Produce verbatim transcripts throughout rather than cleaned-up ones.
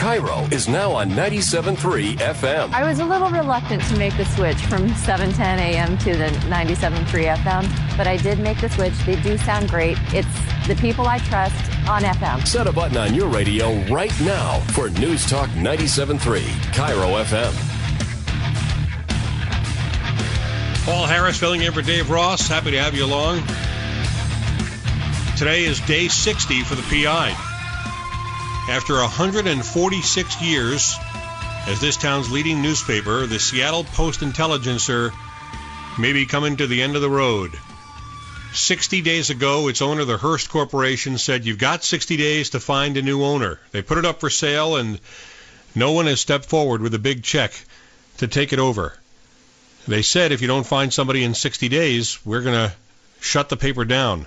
Cairo is now on ninety-seven point three F M. I was a little reluctant to make the switch from seven ten a m to the ninety-seven point three F M, but I did make the switch. They do sound great. It's the people I trust on F M. Set a button on your radio right now for News Talk ninety-seven point three Cairo F M. Paul Harris filling in for Dave Ross. Happy to have you along. Today is day sixty for the P I. After one hundred forty-six years as this town's leading newspaper, the Seattle Post-Intelligencer may be coming to the end of the road. sixty days ago, its owner, the Hearst Corporation, said, you've got sixty days to find a new owner. They put it up for sale, and no one has stepped forward with a big check to take it over. They said, if you don't find somebody in sixty days, we're going to shut the paper down.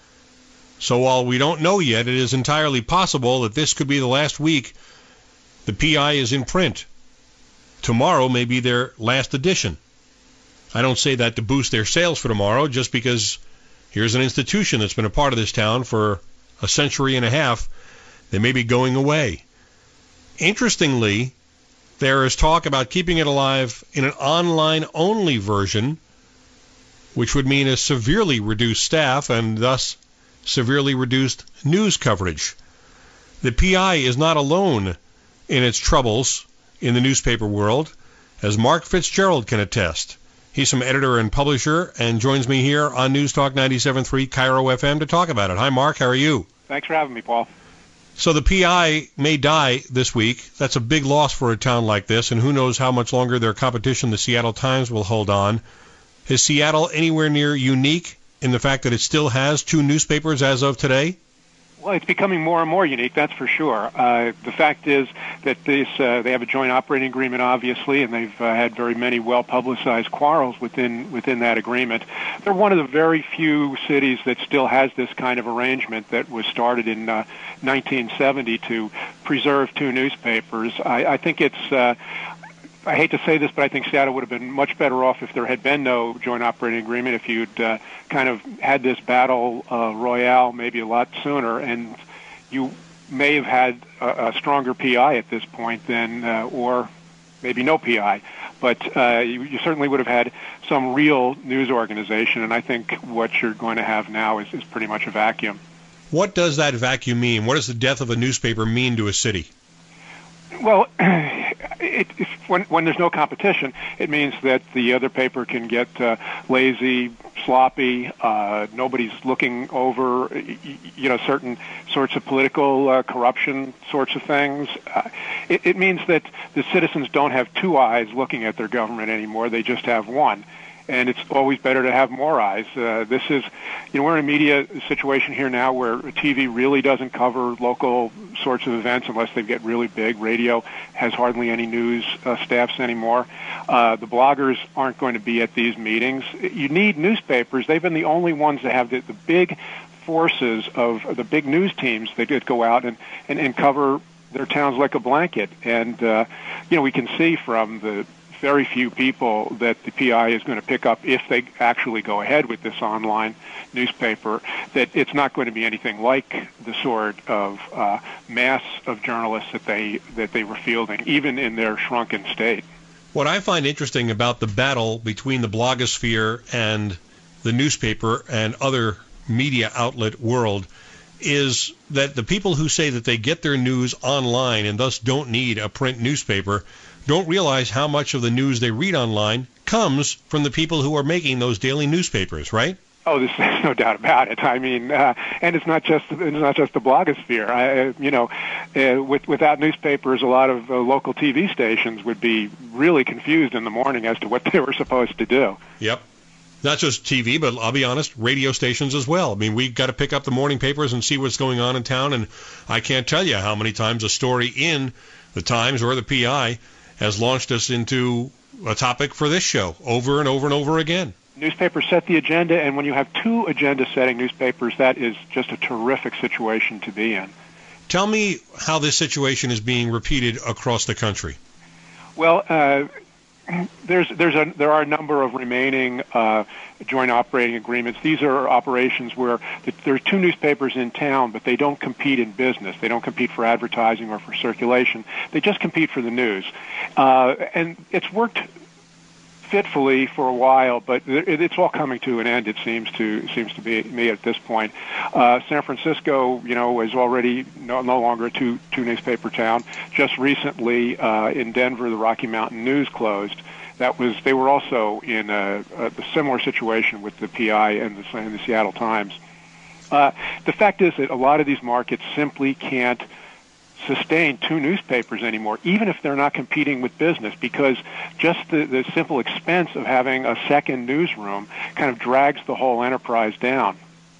So while we don't know yet, it is entirely possible that this could be the last week the P I is in print. Tomorrow may be their last edition. I don't say that to boost their sales for tomorrow, just because here's an institution that's been a part of this town for a century and a half. They may be going away. Interestingly, there is talk about keeping it alive in an online-only version, which would mean a severely reduced staff and thus severely reduced news coverage. The P I is not alone in its troubles in the newspaper world, as Mark Fitzgerald can attest. He's some editor and publisher and joins me here on News Talk ninety-seven point three Cairo F M to talk about it. Hi, Mark. How are you? Thanks for having me, Paul. So the P I may die this week. That's a big loss for a town like this, and who knows how much longer their competition, the Seattle Times, will hold on. Is Seattle anywhere near unique in the fact that it still has two newspapers as of today? Well, it's becoming more and more unique, that's for sure. Uh, the fact is that this, uh, they have a joint operating agreement, obviously, and they've uh, had very many well-publicized quarrels within within that agreement. They're one of the very few cities that still has this kind of arrangement that was started in uh, nineteen seventy to preserve two newspapers. I, I think it's... Uh, I hate to say this, but I think Seattle would have been much better off if there had been no joint operating agreement, if you'd uh, kind of had this battle uh, royale maybe a lot sooner, and you may have had a, a stronger P I at this point than, uh, or maybe no P I. But uh, you, you certainly would have had some real news organization, and I think what you're going to have now is, is pretty much a vacuum. What does that vacuum mean? What does the death of a newspaper mean to a city? Well, it, it, when, when there's no competition, it means that the other paper can get uh, lazy, sloppy. Uh, nobody's looking over, you know, certain sorts of political uh, corruption sorts of things. Uh, it, it means that the citizens don't have two eyes looking at their government anymore. They just have one. And it's always better to have more eyes. Uh, this is, you know, we're in a media situation here now where T V really doesn't cover local sorts of events unless they get really big. Radio has hardly any news uh, staffs anymore. Uh, the bloggers aren't going to be at these meetings. You need newspapers. They've been the only ones that have the, the big forces of the big news teams that go out and, and, and cover their towns like a blanket. And, uh, you know, we can see from the very few people that the P I is going to pick up if they actually go ahead with this online newspaper, that it's not going to be anything like the sort of uh, mass of journalists that they that they were fielding, even in their shrunken state. What I find interesting about the battle between the blogosphere and the newspaper and other media outlet world is that the people who say that they get their news online and thus don't need a print newspaper don't realize how much of the news they read online comes from the people who are making those daily newspapers, right? Oh, there's, there's no doubt about it. I mean, uh, and it's not just it's not just the blogosphere. I, you know, uh, with, without newspapers, a lot of uh, local T V stations would be really confused in the morning as to what they were supposed to do. Yep. Not just T V, but I'll be honest, radio stations as well. I mean, we've got to pick up the morning papers and see what's going on in town, and I can't tell you how many times a story in the Times or the P I has launched us into a topic for this show over and over and over again. Newspapers set the agenda, and when you have two agenda-setting newspapers, that is just a terrific situation to be in. Tell me how this situation is being repeated across the country. Well, uh, there's there's a there are a number of remaining uh, joint operating agreements. These are operations where the, there are two newspapers in town, but they don't compete in business. They don't compete for advertising or for circulation. They just compete for the news, uh, and it's worked fitfully for a while, but it, it's all coming to an end. It seems to seems to be me at this point. Uh, San Francisco, you know, is already no, no longer a two two newspaper town. Just recently, uh, in Denver, the Rocky Mountain News closed. That was they were also in a, a similar situation with the P I and the, and the Seattle Times. Uh, the fact is that a lot of these markets simply can't sustain two newspapers anymore, even if they're not competing with business, because just the, the simple expense of having a second newsroom kind of drags the whole enterprise down.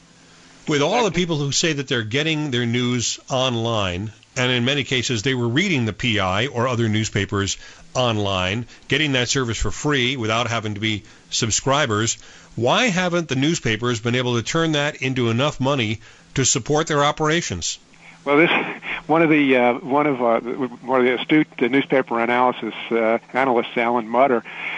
With all the people who say that they're getting their news online, and in many cases they were reading the P I or other newspapers online, getting that service for free without having to be subscribers, why haven't the newspapers been able to turn that into enough money to support their operations? Well, this one of the uh, one of uh, one of the astute uh, newspaper analysis uh, analysts, Alan Mutter,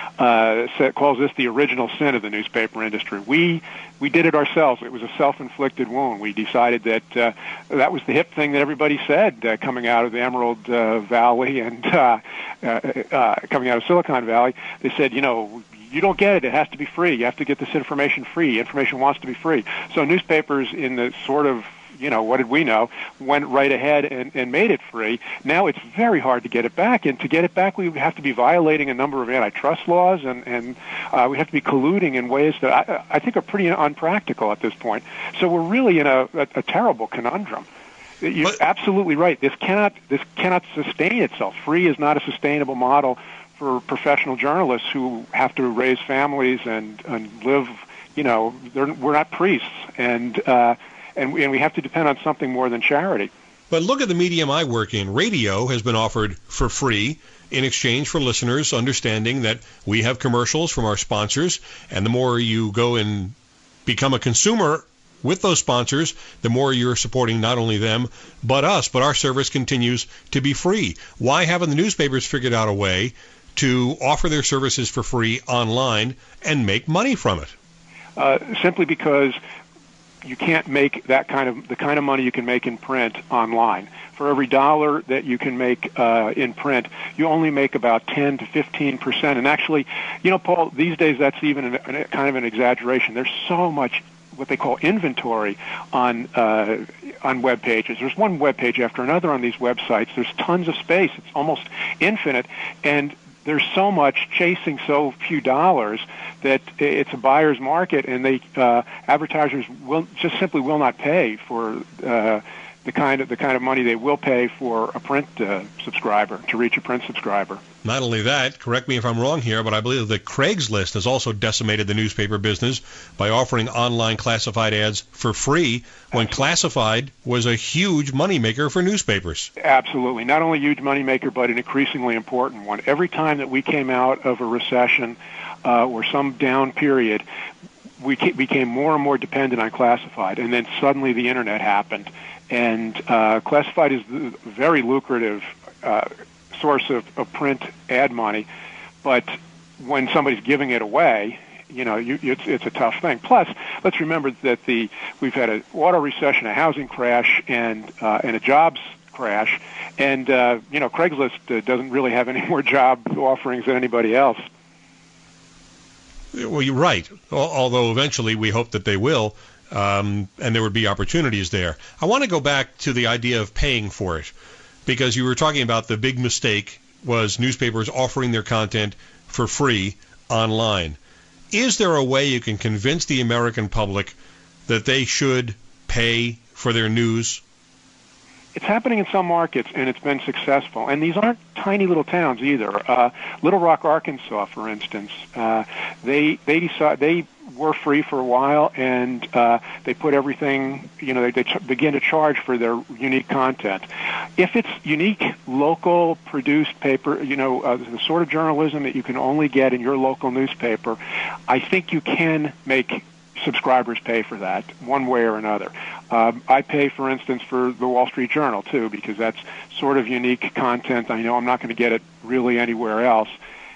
uh, said, calls this the original sin of the newspaper industry. We we did it ourselves. It was a self-inflicted wound. We decided that uh, that was the hip thing that everybody said uh, coming out of the Emerald uh, Valley and uh, uh, uh, coming out of Silicon Valley. They said, you know, you don't get it. It has to be free. You have to get this information free. Information wants to be free. So newspapers in the sort of you know, what did we know, went right ahead and, and made it free. Now it's very hard to get it back, and to get it back we have to be violating a number of antitrust laws, and, and uh, we have to be colluding in ways that I, I think are pretty unpractical at this point. So we're really in a, a, a terrible conundrum. You're but, absolutely right. This cannot this cannot sustain itself. Free is not a sustainable model for professional journalists who have to raise families and, and live, you know, they're, we're not priests, and uh, And we, and we have to depend on something more than charity. But look at the medium I work in. Radio has been offered for free in exchange for listeners understanding that we have commercials from our sponsors, and the more you go and become a consumer with those sponsors, the more you're supporting not only them, but us. But our service continues to be free. Why haven't the newspapers figured out a way to offer their services for free online and make money from it? Uh, simply because you can't make that kind of the kind of money you can make in print online. For every dollar that you can make uh, in print, you only make about ten to fifteen percent. And actually, you know, Paul, these days that's even an, an, kind of an exaggeration. There's so much what they call inventory on uh, on web pages. There's one web page after another on these websites. There's tons of space. It's almost infinite, and there's so much chasing so few dollars that it's a buyer's market, and they uh, advertisers will just simply will not pay for uh, the kind of the kind of money they will pay for a print uh, subscriber to reach a print subscriber. Not only that, correct me if I'm wrong here, but I believe that Craigslist has also decimated the newspaper business by offering online classified ads for free when classified was a huge moneymaker for newspapers. Absolutely. Not only a huge moneymaker, but an increasingly important one. Every time that we came out of a recession uh, or some down period, we became more and more dependent on classified, and then suddenly the Internet happened. And uh, classified is a very lucrative uh, source of, of print ad money, but when somebody's giving it away, you know, you, it's it's a tough thing. Plus, let's remember that the we've had an auto recession, a housing crash, and uh, and a jobs crash, and uh, you know, Craigslist uh, doesn't really have any more job offerings than anybody else. Well, you're right. Although eventually we hope that they will. Um, and there would be opportunities there. I want to go back to the idea of paying for it, because you were talking about the big mistake was newspapers offering their content for free online. Is there a way you can convince the American public that they should pay for their news? It's happening in some markets, and it's been successful. And these aren't tiny little towns either. Uh, Little Rock, Arkansas, for instance, uh, they they decide they were free for a while, and uh, they put everything. You know, they, they ch- begin to charge for their unique content. If it's unique, local produced paper, you know, uh, the sort of journalism that you can only get in your local newspaper, I think you can make subscribers pay for that one way or another. Um, I pay, for instance, for the Wall Street Journal, too, because that's sort of unique content. I know I'm not going to get it really anywhere else.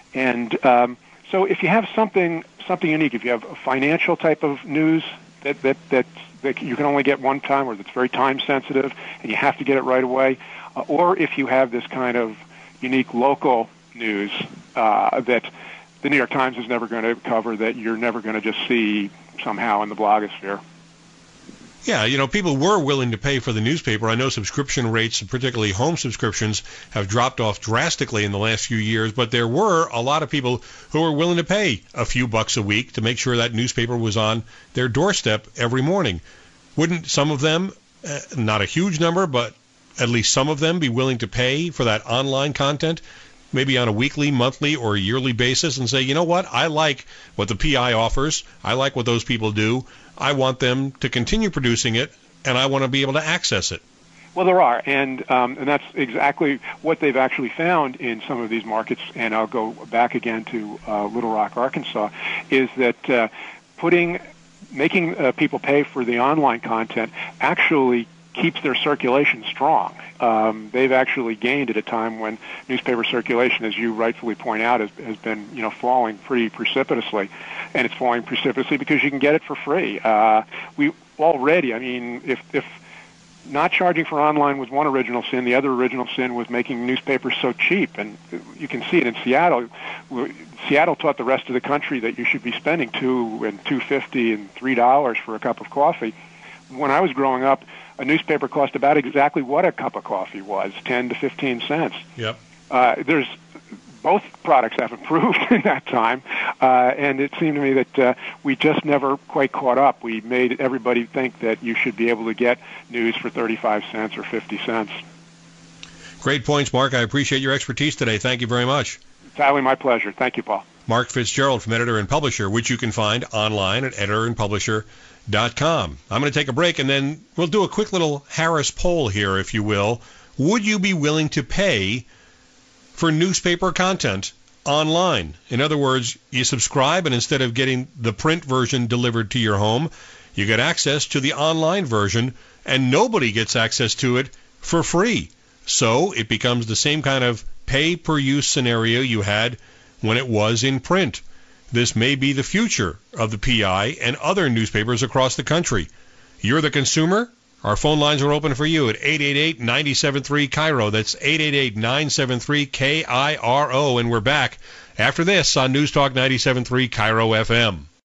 And um, so if you have something something unique, if you have a financial type of news that that that, that you can only get one time, or that's very time sensitive, and you have to get it right away, uh, or if you have this kind of unique local news uh, that the New York Times is never going to cover, that you're never going to just see somehow in the blogosphere. Yeah, you know, people were willing to pay for the newspaper. I know subscription rates, particularly home subscriptions, have dropped off drastically in the last few years, but there were a lot of people who were willing to pay a few bucks a week to make sure that newspaper was on their doorstep every morning. Wouldn't some of them, uh, not a huge number, but at least some of them, be willing to pay for that online content, maybe on a weekly, monthly, or yearly basis, and say, you know what, I like what the P I offers, I like what those people do, I want them to continue producing it, and I want to be able to access it? Well, there are, and um, and that's exactly what they've actually found in some of these markets, and I'll go back again to uh, Little Rock, Arkansas, is that uh, putting, making uh, people pay for the online content actually keeps their circulation strong. Um, they've actually gained at a time when newspaper circulation, as you rightfully point out, has, has been, you know, falling pretty precipitously, and it's falling precipitously because you can get it for free. Uh, we already, I mean, if if not charging for online was one original sin, the other original sin was making newspapers so cheap, and you can see it in Seattle. Seattle taught the rest of the country that you should be spending two and two fifty and three dollars for a cup of coffee. When I was growing up, a newspaper cost about exactly what a cup of coffee was, ten to fifteen cents. Yep. Uh, there's both products have improved in that time, uh, and it seemed to me that uh, we just never quite caught up. We made everybody think that you should be able to get news for thirty-five cents or fifty cents. Great points, Mark. I appreciate your expertise today. Thank you very much. It's highly my pleasure. Thank you, Paul. Mark Fitzgerald from Editor and Publisher, which you can find online at editor and publisher dot com. I'm going to take a break, and then we'll do a quick little Harris poll here, if you will. Would you be willing to pay for newspaper content online? In other words, you subscribe, and instead of getting the print version delivered to your home, you get access to the online version, and nobody gets access to it for free. So it becomes the same kind of pay-per-use scenario you had when it was in print. This may be the future of the P I and other newspapers across the country. You're the consumer? Our phone lines are open for you at eight eight eight, nine seven three, K I R O. That's eight eight eight, nine seven three, K I R O. And we're back after this on News Talk ninety-seven point three K I R O F M.